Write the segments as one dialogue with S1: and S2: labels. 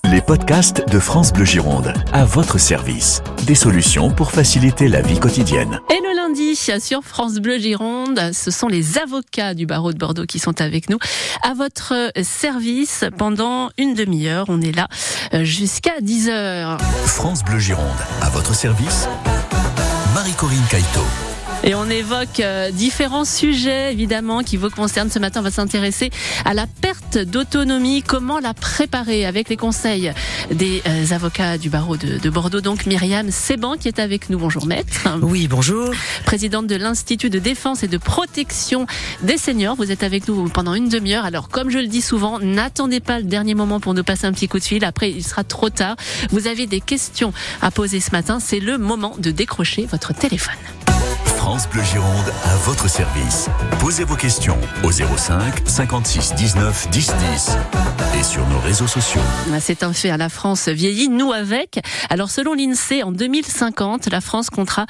S1: Les podcasts de France Bleu Gironde, à votre service. Des solutions pour faciliter la vie quotidienne.
S2: Et le lundi, sur France Bleu Gironde, ce sont les avocats du barreau de Bordeaux qui sont avec nous. À votre service, pendant une demi-heure, on est là jusqu'à 10h.
S1: France Bleu Gironde, à votre service. Marie-Corinne Caïto.
S2: Et on évoque différents sujets, évidemment, qui vous concernent. Ce matin, on va s'intéresser à la perte d'autonomie. Comment la préparer avec les conseils des avocats du barreau de Bordeaux. Donc, Myriam Seban qui est avec nous. Bonjour, maître.
S3: Oui, bonjour.
S2: Présidente de l'Institut de défense et de protection des seniors. Vous êtes avec nous pendant une demi-heure. Alors, comme je le dis souvent, n'attendez pas le dernier moment pour nous passer un petit coup de fil. Après, il sera trop tard. Vous avez des questions à poser ce matin. C'est le moment de décrocher votre téléphone.
S1: France Bleu Gironde, à votre service. Posez vos questions au 05 56 19 10 10 et sur nos réseaux sociaux.
S2: C'est un fait, la France vieillit, nous avec. Alors selon l'INSEE, en 2050, la France comptera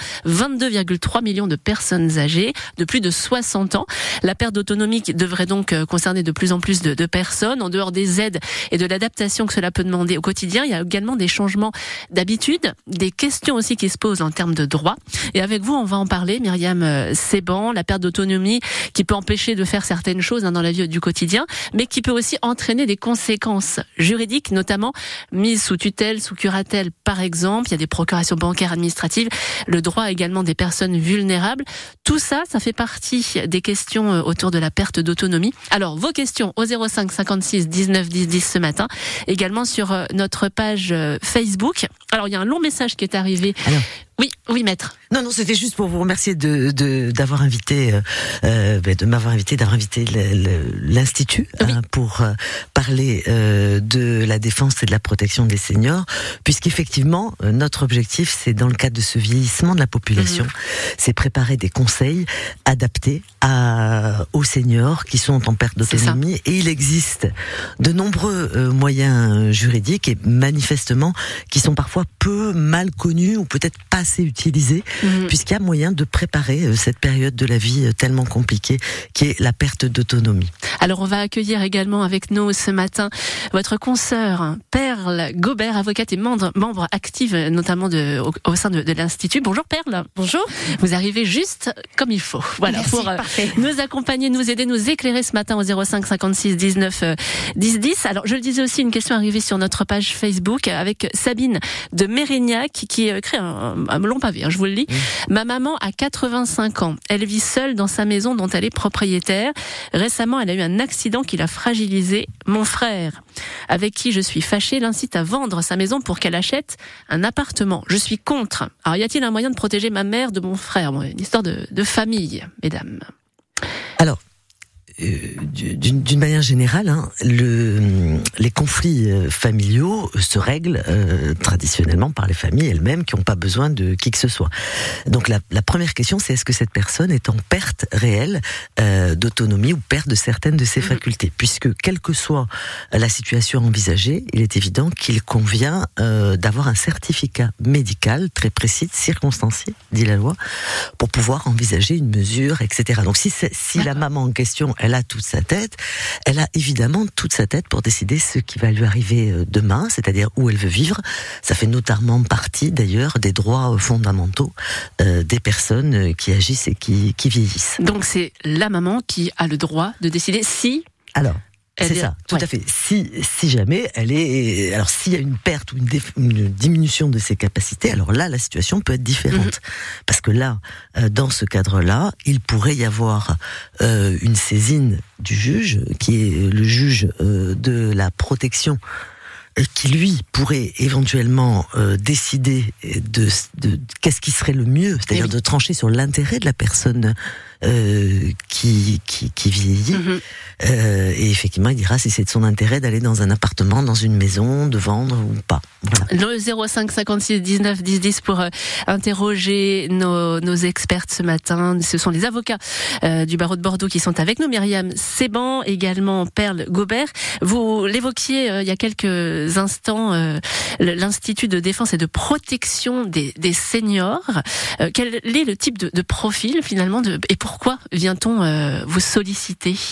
S2: 22,3 millions de personnes âgées de plus de 60 ans. La perte d'autonomie devrait donc concerner de plus en plus de personnes. En dehors des aides et de l'adaptation que cela peut demander au quotidien, il y a également des changements d'habitude, des questions aussi qui se posent en termes de droits. Et avec vous, on va en parler. Myriam Seban, la perte d'autonomie qui peut empêcher de faire certaines choses dans la vie du quotidien, mais qui peut aussi entraîner des conséquences juridiques, notamment mise sous tutelle, sous curatelle par exemple. Il y a des procurations bancaires administratives, le droit également des personnes vulnérables. Tout ça, ça fait partie des questions autour de la perte d'autonomie. Alors, vos questions au 05 56 19 10 10 ce matin, également sur notre page Facebook. Alors, il y a un long message qui est arrivé.
S3: Alors,
S2: oui, maître.
S3: Non, c'était juste pour vous remercier d'avoir invité, de m'avoir invité, d'avoir invité l'Institut pour parler de la défense et de la protection des seniors, puisqu'effectivement, notre objectif, c'est dans le cadre de ce vieillissement de la population, c'est préparer des conseils adaptés aux seniors qui sont en perte d'autonomie. Et il existe de nombreux moyens juridiques et manifestement qui sont parfois peu mal connus ou peut-être pas assez utilisés, puisqu'il y a moyen de préparer cette période de la vie tellement compliquée qui est la perte d'autonomie.
S2: Alors on va accueillir également avec nous ce matin votre consoeur Perle Gobert, avocate et membre active notamment au sein de l'Institut. Bonjour Perle.
S4: Bonjour.
S2: Vous arrivez juste comme il faut. Voilà.
S4: Merci,
S2: pour nous accompagner, nous aider, nous éclairer ce matin au 05 56 19 10 10. Alors je le disais aussi, une question arrivée sur notre page Facebook avec Sabine de Mérignac qui crée un long pavé, je vous le dis. Ma maman a 85 ans. Elle vit seule dans sa maison dont elle est propriétaire. Récemment, elle a eu un accident qui l'a fragilisée. Mon frère, avec qui je suis fâchée, l'incite à vendre sa maison pour qu'elle achète un appartement. Je suis contre. Alors, y a-t-il un moyen de protéger ma mère de mon frère? Une histoire de famille, mesdames.
S3: Alors, d'une manière générale, les conflits familiaux se règlent traditionnellement par les familles elles-mêmes qui n'ont pas besoin de qui que ce soit. Donc la première question, c'est est-ce que cette personne est en perte réelle d'autonomie ou perte de certaines de ses facultés, puisque quelle que soit la situation envisagée, il est évident qu'il convient d'avoir un certificat médical très précis, circonstancié, dit la loi, pour pouvoir envisager une mesure, etc. Donc si la maman en question elle a toute sa tête, elle a évidemment toute sa tête pour décider ce qui va lui arriver demain, c'est-à-dire où elle veut vivre. Ça fait notamment partie d'ailleurs des droits fondamentaux des personnes qui agissent et qui vieillissent.
S2: Donc c'est la maman qui a le droit de décider si...
S3: Alors, c'est ça, tout à fait. Si jamais elle est, alors s'il y a une perte ou une diminution de ses capacités, alors là la situation peut être différente, parce que là, dans ce cadre-là, il pourrait y avoir une saisine du juge, qui est le juge de la protection, qui lui pourrait éventuellement décider de qu'est-ce qui serait le mieux, c'est-à-dire de trancher sur l'intérêt de la personne qui vieillit. Et effectivement, il dira si c'est de son intérêt d'aller dans un appartement, dans une maison, de vendre ou pas. Voilà.
S2: Le 05 56 19 10 10 pour interroger nos expertes ce matin. Ce sont les avocats du barreau de Bordeaux qui sont avec nous. Myriam Seban, également Perle Gobert. Vous l'évoquiez il y a quelques instants, l'Institut de défense et de protection des seniors. Quel est le type de profil finalement et pourquoi vient-on vous solliciter ?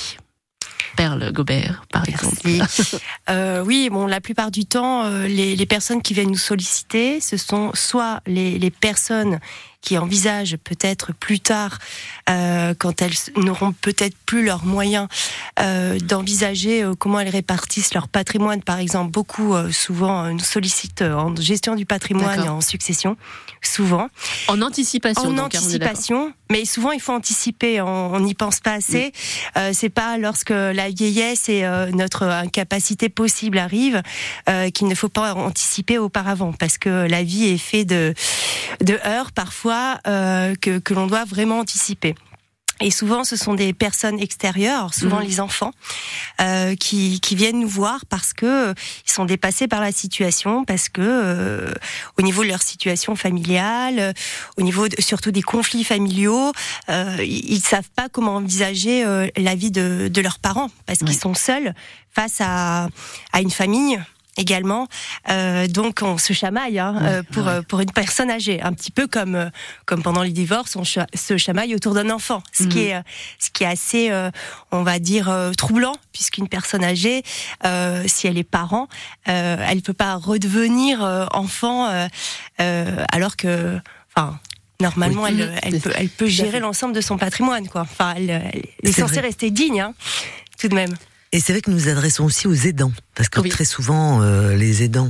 S2: Perle Gobert, par exemple.
S4: Oui, bon, la plupart du temps, les personnes qui viennent nous solliciter, ce sont soit les personnes qui envisagent peut-être plus tard, quand elles n'auront peut-être plus leurs moyens, d'envisager comment elles répartissent leur patrimoine. Par exemple, beaucoup souvent nous sollicitent en gestion du patrimoine et en succession, souvent.
S2: En anticipation.
S4: En anticipation, mais souvent il faut anticiper, on n'y pense pas assez. C'est pas lorsque la vieillesse et notre incapacité possible arrive qu'il ne faut pas anticiper auparavant, parce que la vie est faite de heurts parfois que l'on doit vraiment anticiper. Et souvent, ce sont des personnes extérieures, souvent les enfants, qui viennent nous voir parce que ils sont dépassés par la situation, parce que au niveau de leur situation familiale, au niveau surtout des conflits familiaux, ils savent pas comment envisager la vie de leurs parents, parce qu'ils sont seuls face à une famille. Également, donc on se chamaille pour une personne âgée, un petit peu comme pendant les divorces, on se chamaille autour d'un enfant, ce qui est assez, on va dire, troublant, puisqu'une personne âgée, si elle est parent, elle peut pas redevenir enfant, alors que, enfin. Normalement, elle peut gérer l'ensemble de son patrimoine, quoi. Enfin, elle est censée rester digne, tout de même.
S3: Et c'est vrai que nous nous adressons aussi aux aidants, parce que très souvent, les aidants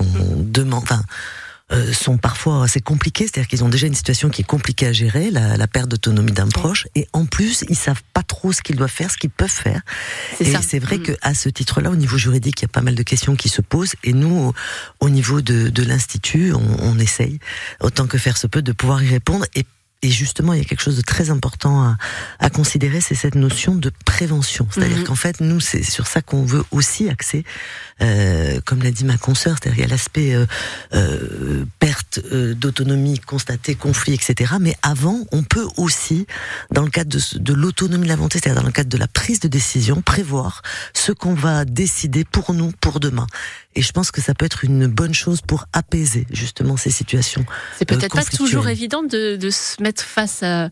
S3: sont parfois assez compliqués, c'est-à-dire qu'ils ont déjà une situation qui est compliquée à gérer, la perte d'autonomie d'un proche, et en plus, ils savent pas trop ce qu'ils doivent faire, ce qu'ils peuvent faire. C'est vrai qu'à ce titre-là, au niveau juridique, il y a pas mal de questions qui se posent, et nous, au niveau de l'Institut, on essaye, autant que faire se peut, de pouvoir y répondre, et justement, il y a quelque chose de très important à considérer, c'est cette notion de prévention. C'est-à-dire qu'en fait, nous, c'est sur ça qu'on veut aussi axer, comme l'a dit ma consoeur, c'est-à-dire qu'il y a l'aspect perte d'autonomie constatée, conflit, etc. Mais avant, on peut aussi, dans le cadre de l'autonomie de la volonté, c'est-à-dire dans le cadre de la prise de décision, prévoir ce qu'on va décider pour nous, pour demain. Et je pense que ça peut être une bonne chose pour apaiser justement ces situations.
S2: C'est peut-être pas toujours évident de se mettre face à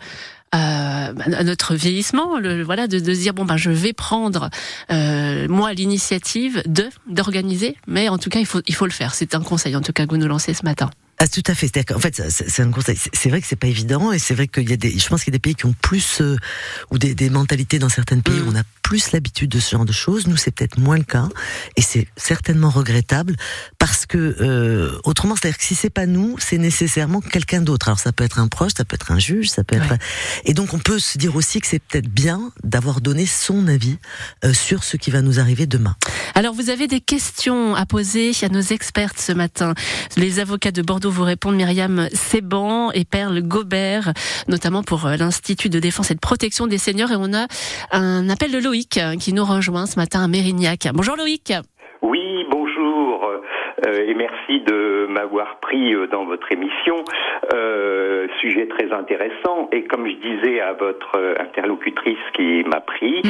S2: notre vieillissement, de se dire je vais prendre moi l'initiative d'organiser, mais en tout cas il faut le faire. C'est un conseil en tout cas que vous nous lancez ce matin.
S3: Ah, tout à fait. C'est-à-dire qu'en fait, c'est un conseil. C'est vrai que c'est pas évident, et c'est vrai qu'il y a je pense qu'il y a des pays qui ont plus, ou des mentalités dans certains pays où on a plus l'habitude de ce genre de choses. Nous, c'est peut-être moins le cas, et c'est certainement regrettable, parce que, autrement, c'est-à-dire que si c'est pas nous, c'est nécessairement quelqu'un d'autre. Alors, ça peut être un proche, ça peut être un juge, ça peut être, et donc on peut se dire aussi que c'est peut-être bien d'avoir donné son avis, sur ce qui va nous arriver demain.
S2: Alors, vous avez des questions à poser à nos expertes ce matin. Les avocats de Bordeaux vous répondent, Myriam Seban et Perle Gobert, notamment pour l'Institut de défense et de protection des seniors. Et on a un appel de Loïc qui nous rejoint ce matin à Mérignac. Bonjour Loïc.
S5: Oui, bonjour. Et merci de m'avoir pris dans votre émission. Sujet très intéressant. Et comme je disais à votre interlocutrice qui m'a pris,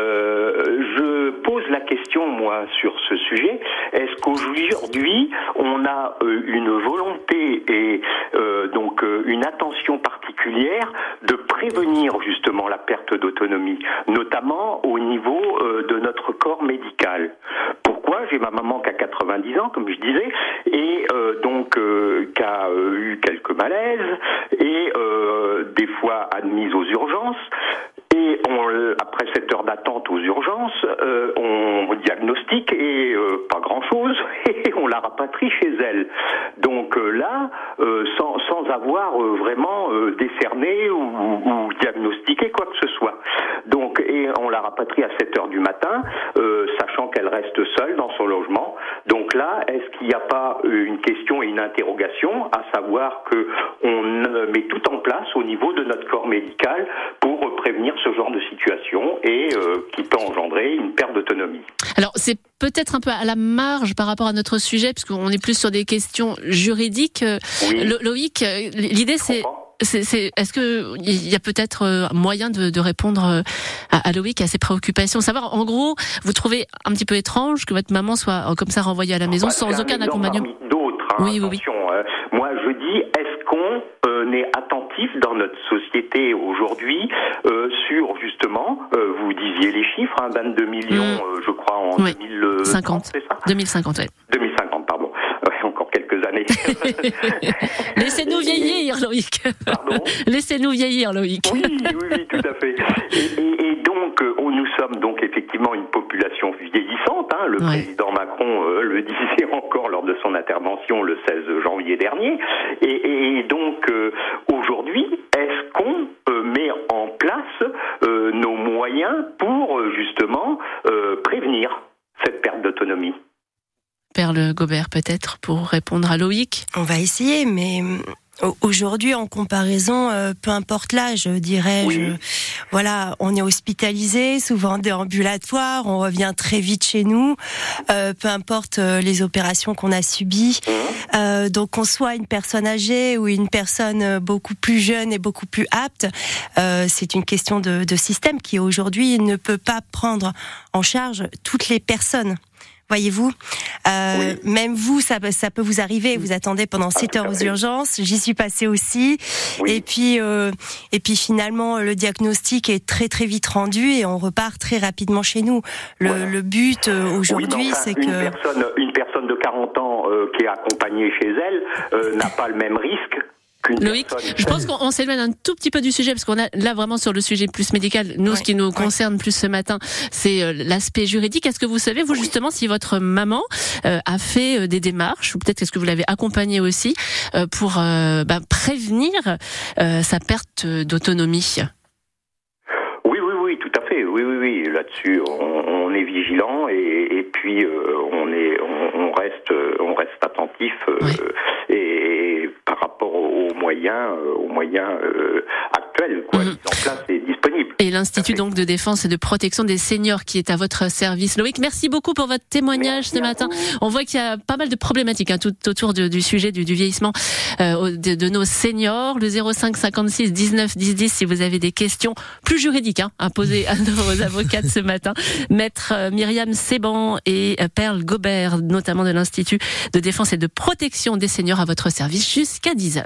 S5: je pose la question, moi, sur ce sujet. Est-ce qu'aujourd'hui, on a une volonté et donc une attention particulière de prévenir justement la perte d'autonomie, notamment au niveau de notre corps médical? Pourquoi? J'ai ma maman qui a 90 ans, comme je disais, et qui a eu quelques malaises, et des fois admise aux urgences. Et après 7 heures d'attente aux urgences, on diagnostique et pas grand-chose, et on la rapatrie chez elle. Donc là, sans avoir vraiment décerné ou diagnostiqué quoi que ce soit. Donc, et on la rapatrie à 7 heures du matin, sachant qu'elle reste seule dans son logement. Donc là, est-ce qu'il n'y a pas une question et une interrogation, à savoir que on met tout en place au niveau de notre corps médical pour prévenir ce genre de situation et qui peut engendrer une perte d'autonomie?
S2: Alors, c'est peut-être un peu à la marge par rapport à notre sujet, puisqu'on est plus sur des questions juridiques. Oui. Loïc, l'idée c'est est-ce que il y a peut-être moyen de répondre à Loïc, à ses préoccupations, savoir en gros, vous trouvez un petit peu étrange que votre maman soit comme ça renvoyée à la maison sans aucun accompagnement?
S5: D'autres, attention. Moi, je dis, est-ce qu'on est attentif dans notre société aujourd'hui sur justement, vous disiez les chiffres, 22 millions, je crois, en 2050, c'est ça
S2: 2050, oui.
S5: 2050, pardon. Encore quelques années.
S2: Laissez-nous vieillir, Loïc.
S5: Pardon ?
S2: Laissez-nous vieillir, Loïc.
S5: Oui, tout à fait. Et donc, nous sommes donc effectivement une population vieillissante. Le président Macron le disait encore lors de son intervention le 16 janvier dernier. Et donc, aujourd'hui, est-ce qu'on met en place nos moyens pour justement prévenir cette perte d'autonomie ?
S2: Perle Gobert, peut-être, pour répondre à Loïc.
S4: On va essayer, mais aujourd'hui, en comparaison, peu importe l'âge, dirais-je, voilà, on est hospitalisé, souvent déambulatoire, on revient très vite chez nous, peu importe les opérations qu'on a subies. Donc, qu'on soit une personne âgée ou une personne beaucoup plus jeune et beaucoup plus apte, c'est une question de système qui, aujourd'hui, ne peut pas prendre en charge toutes les personnes. Voyez-vous, même vous, ça peut vous arriver. Vous attendez pendant 7 heures aux urgences. J'y suis passée aussi. Et puis finalement, le diagnostic est très très vite rendu et on repart très rapidement chez nous. Le but aujourd'hui, c'est que
S5: une personne de 40 ans qui est accompagnée chez elle n'a pas le même risque.
S2: Loïc, je pense qu'on s'éloigne un tout petit peu du sujet parce qu'on a là vraiment sur le sujet plus médical. Nous, ce qui nous concerne plus ce matin, c'est l'aspect juridique. Est-ce que vous savez, vous justement, si votre maman a fait des démarches ou peut-être est-ce que vous l'avez accompagnée aussi pour prévenir sa perte d'autonomie ?
S5: Oui, tout à fait. Oui. Là-dessus, on est vigilant et puis on reste attentif et par rapport aux moyens actuels, mis en place et disponibles.
S2: Et l'Institut donc de défense et de protection des seniors qui est à votre service. Loïc, merci beaucoup pour votre témoignage ce matin. On voit qu'il y a pas mal de problématiques tout autour du sujet du vieillissement de nos seniors. Le 05 56 19 10 10 si vous avez des questions plus juridiques à poser à nos avocates ce matin. Maître Myriam Seban et Perle Gobert, notamment de l'Institut de défense et de protection des seniors à votre service jusqu'à 10h.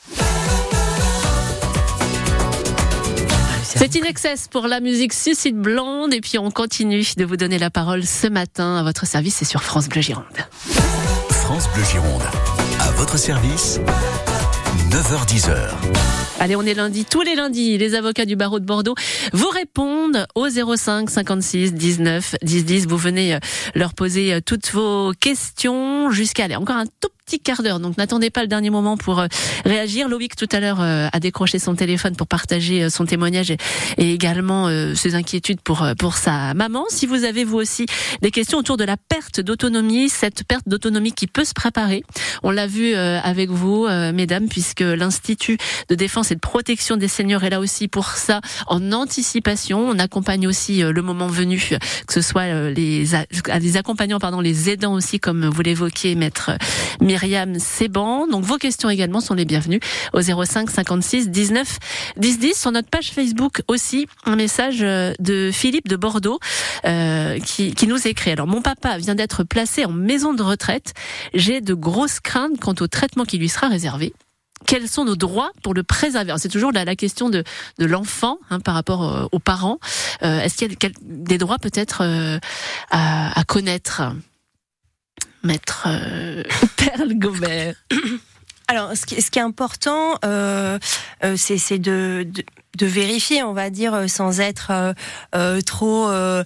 S2: C'est In Excess pour la musique Suicide Blonde et puis on continue de vous donner la parole ce matin à votre service, c'est sur France Bleu Gironde.
S1: France Bleu Gironde, à votre service, 9h-10h.
S2: Allez, on est lundi, tous les lundis, les avocats du barreau de Bordeaux vous répondent au 05 56 19 10 10. Vous venez leur poser toutes vos questions jusqu'à encore un tout petit quart d'heure. Donc n'attendez pas le dernier moment pour réagir. Loïc tout à l'heure a décroché son téléphone pour partager son témoignage et également ses inquiétudes pour sa maman. Si vous avez vous aussi des questions autour de la perte d'autonomie, cette perte d'autonomie qui peut se préparer, on l'a vu avec vous, mesdames, puisque l'Institut de défense et de protection des seniors est là aussi pour ça, en anticipation. On accompagne aussi le moment venu, que ce soit les accompagnants, les aidants aussi, comme vous l'évoquiez, maître Myriam Seban. Donc vos questions également sont les bienvenues au 05 56 19 10 10. Sur notre page Facebook aussi, un message de Philippe de Bordeaux qui nous écrit. Alors, mon papa vient d'être placé en maison de retraite. J'ai de grosses craintes quant au traitement qui lui sera réservé. Quels sont nos droits pour le préserver ? Alors, c'est toujours la question de l'enfant par rapport aux parents. Est-ce qu'il y a des droits peut-être à connaître ? Maître Perle Gobert.
S4: Alors, ce qui est important, c'est de vérifier, on va dire, sans être trop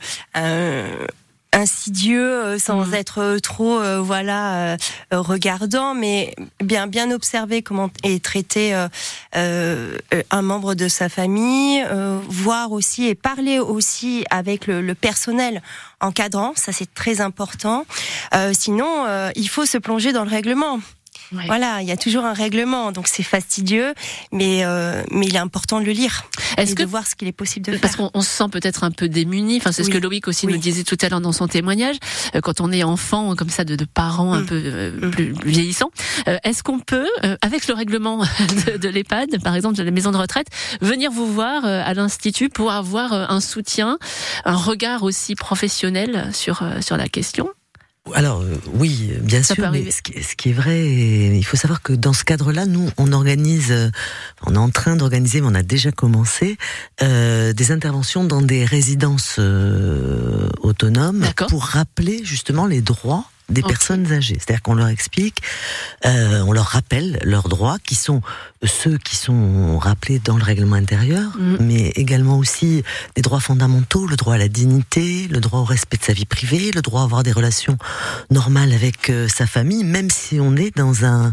S4: insidieux, sans être trop regardant, mais bien observer comment est traité un membre de sa famille, voir aussi et parler aussi avec le personnel encadrant, ça c'est très important. Sinon, il faut se plonger dans le règlement. Ouais. Voilà, il y a toujours un règlement, donc c'est fastidieux, mais il est important de le lire et de voir ce qu'il est possible de faire.
S2: Parce qu'on se sent peut-être un peu démuni, c'est ce que Loïc aussi nous disait tout à l'heure dans son témoignage, quand on est enfant comme ça de parents un peu plus vieillissants, est-ce qu'on peut, avec le règlement de l'EHPAD, par exemple de la maison de retraite, venir vous voir à l'Institut pour avoir un soutien, un regard aussi professionnel sur la question ?
S3: Alors oui, bien sûr, mais ce qui est vrai, il faut savoir que dans ce cadre-là, nous, on est en train d'organiser, mais on a déjà commencé, des interventions dans des résidences autonomes pour rappeler justement les droits des personnes âgées. C'est-à-dire qu'on leur explique, on leur rappelle leurs droits, qui sont ceux qui sont rappelés dans le règlement intérieur, mais également aussi des droits fondamentaux, le droit à la dignité, le droit au respect de sa vie privée, le droit à avoir des relations normales avec sa famille, même si on est dans un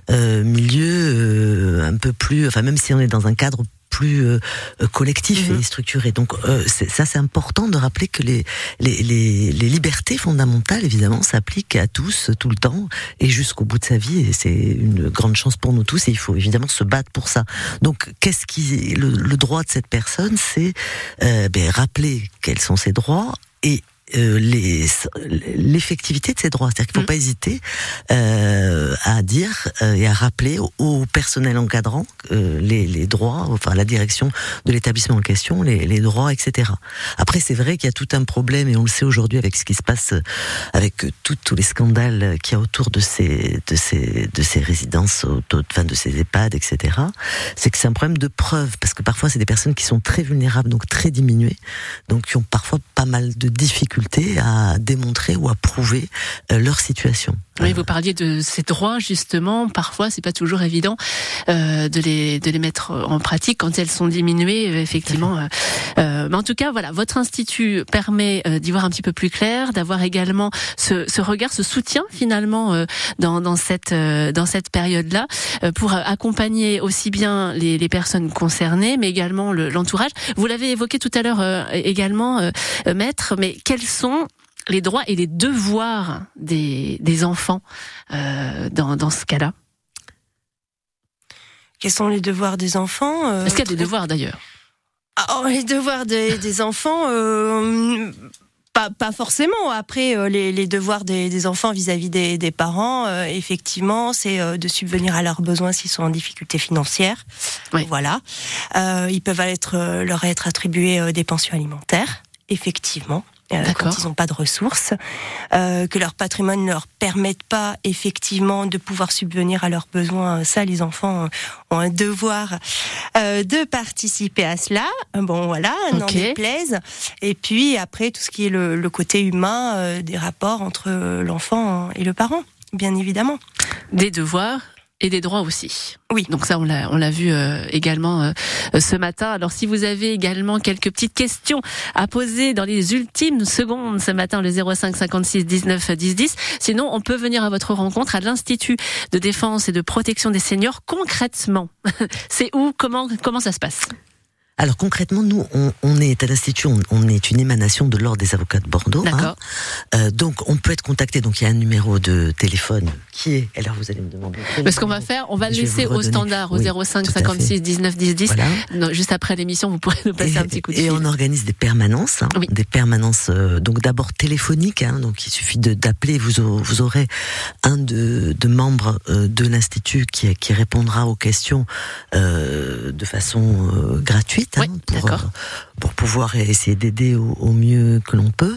S3: milieu un peu plus, enfin même si on est dans un cadre plus collectif et structuré. Donc c'est important de rappeler que les libertés fondamentales, évidemment, s'appliquent à tous, tout le temps, et jusqu'au bout de sa vie, et c'est une grande chance pour nous tous, et il faut évidemment se battre pour ça. Donc le droit de cette personne, c'est rappeler quels sont ses droits, et l'effectivité de ces droits. C'est-à-dire qu'il ne faut pas hésiter à dire et à rappeler au personnel encadrant les droits, enfin la direction de l'établissement en question, les droits, etc. Après, c'est vrai qu'il y a tout un problème, et on le sait aujourd'hui avec ce qui se passe, avec tous les scandales qu'il y a autour de ces résidences, de ces EHPAD, etc. C'est que c'est un problème de preuve, parce que parfois c'est des personnes qui sont très vulnérables, donc très diminuées, donc qui ont parfois pas mal de difficultés à démontrer ou à prouver leur situation.
S2: Oui, vous parliez de ces droits, justement. Parfois, c'est pas toujours évident de les mettre en pratique quand elles sont diminuées, effectivement. Mais en tout cas, voilà, votre institut permet d'y voir un petit peu plus clair, d'avoir également ce regard, ce soutien finalement dans cette période-là, pour accompagner aussi bien les personnes concernées, mais également l'entourage. Vous l'avez évoqué tout à l'heure également, Maître, mais quels sont les droits et les devoirs des enfants dans ce cas-là?
S4: Quels sont les devoirs des enfants
S2: Est-ce qu'il y a des devoirs d'ailleurs?
S4: Les devoirs des enfants, pas forcément. Après, les devoirs des enfants vis-à-vis des parents, effectivement, c'est de subvenir à leurs besoins s'ils sont en difficulté financière. Oui. Voilà. Ils peuvent leur être attribués des pensions alimentaires, effectivement. Quand ils n'ont pas de ressources, que leur patrimoine ne leur permette pas effectivement de pouvoir subvenir à leurs besoins. Ça, les enfants ont un devoir de participer à cela. Bon, voilà, n'en déplaise. Et puis après, tout ce qui est le côté humain des rapports entre l'enfant et le parent, bien évidemment.
S2: Des devoirs et des droits aussi.
S4: Oui.
S2: Donc ça, on l'a vu également ce matin. Alors si vous avez également quelques petites questions à poser dans les ultimes secondes ce matin, le 05 56 19 10 10. Sinon, on peut venir à votre rencontre à l'Institut de défense et de protection des seniors. Concrètement, c'est où, comment ça se passe?
S3: Alors concrètement, nous, on est à l'Institut, on est une émanation de l'Ordre des avocats de Bordeaux.
S2: D'accord.
S3: Donc on peut être contacté, donc il y a un numéro de téléphone qui est, alors vous allez me demander...
S2: Ce qu'on va faire, on va le laisser au standard, au 05 56 19 10 10. Voilà. Non, juste après l'émission, vous pourrez nous passer un petit coup de fil.
S3: Et on organise des permanences, des permanences donc d'abord téléphoniques, donc il suffit d'appeler, vous aurez un de membres de l'Institut qui répondra aux questions de façon gratuite. Pour pouvoir essayer d'aider au mieux que l'on peut.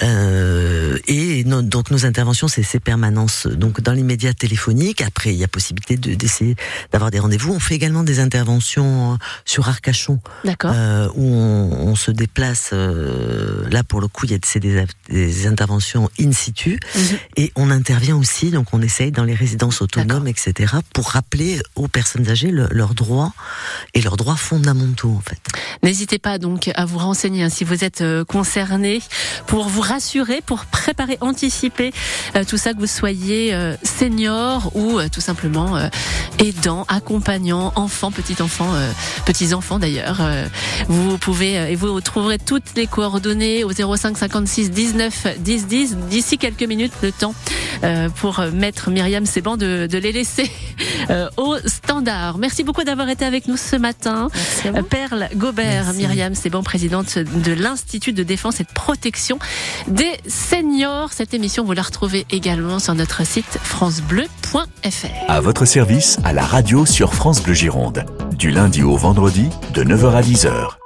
S3: Donc nos interventions, c'est ces permanences donc dans l'immédiat téléphonique. Après, il y a possibilité d'essayer d'avoir des rendez-vous. On fait également des interventions sur Arcachon, où on se déplace. Là, pour le coup, c'est des interventions in situ, et on intervient aussi. Donc, on essaye dans les résidences autonomes, etc., pour rappeler aux personnes âgées leurs droits et leurs droits fondamentaux, en fait.
S2: N'hésitez pas donc à vous renseigner si vous êtes concerné, pour vous rassurer, pour préparer, anticiper tout ça, que vous soyez senior ou tout simplement aidant, accompagnant, enfant, petits-enfants d'ailleurs. Vous pouvez et vous trouverez toutes les coordonnées au 05 56 19 10 10 d'ici quelques minutes, le temps pour Maître Myriam Seban de les laisser au standard. Merci beaucoup d'avoir été avec nous ce matin. Perle Gobert, Myriam Seban, présidente de l'Institut de défense et de protection des seniors. Cette émission, vous la retrouvez également sur notre site francebleu.fr.
S1: À votre service, à la radio sur France Bleu Gironde. Du lundi au vendredi, de 9h à 10h.